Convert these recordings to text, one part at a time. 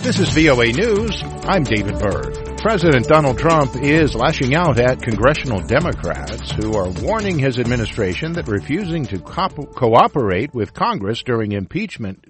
This is VOA News. I'm David Byrd. President Donald Trump is lashing out at congressional Democrats who are warning his administration that refusing to cooperate with Congress during impeachment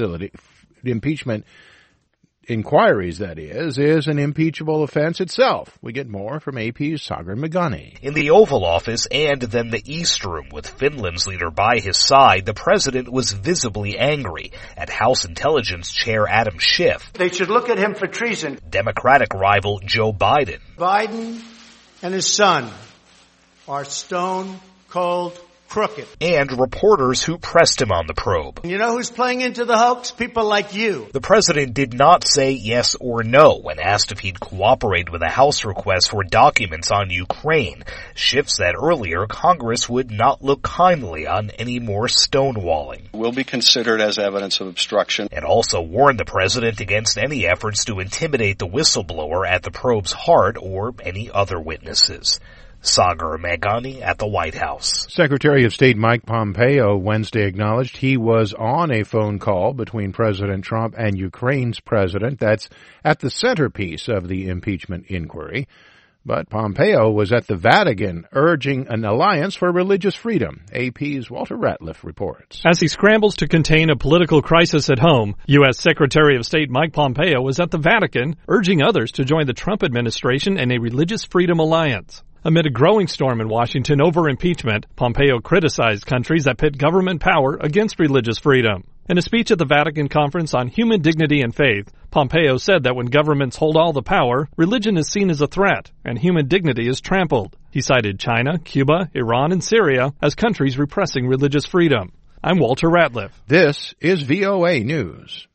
inquiries, that is an impeachable offense itself. We get more from AP's Sagar Meghani. In the Oval Office and then the East Room with Finland's leader by his side, the president was visibly angry at House Intelligence Chair Adam Schiff. They should look at him for treason. Democratic rival Joe Biden. Biden and his son are stone cold crooked. And reporters who pressed him on the probe. You know who's playing into the hoax? People like you. The president did not say yes or no when asked if he'd cooperate with a House request for documents on Ukraine. Schiff said earlier Congress would not look kindly on any more stonewalling. Will be considered as evidence of obstruction. And also warned the president against any efforts to intimidate the whistleblower at the probe's heart or any other witnesses. Sagar Meghani at the White House. Secretary of State Mike Pompeo Wednesday acknowledged he was on a phone call between President Trump and Ukraine's president. That's at the centerpiece of the impeachment inquiry. But Pompeo was at the Vatican urging an alliance for religious freedom. AP's Walter Ratliff reports. As he scrambles to contain a political crisis at home, U.S. Secretary of State Mike Pompeo was at the Vatican urging others to join the Trump administration in a religious freedom alliance. Amid a growing storm in Washington over impeachment, Pompeo criticized countries that pit government power against religious freedom. In a speech at the Vatican Conference on Human Dignity and Faith, Pompeo said that when governments hold all the power, religion is seen as a threat and human dignity is trampled. He cited China, Cuba, Iran, and Syria as countries repressing religious freedom. I'm Walter Ratliff. This is VOA News.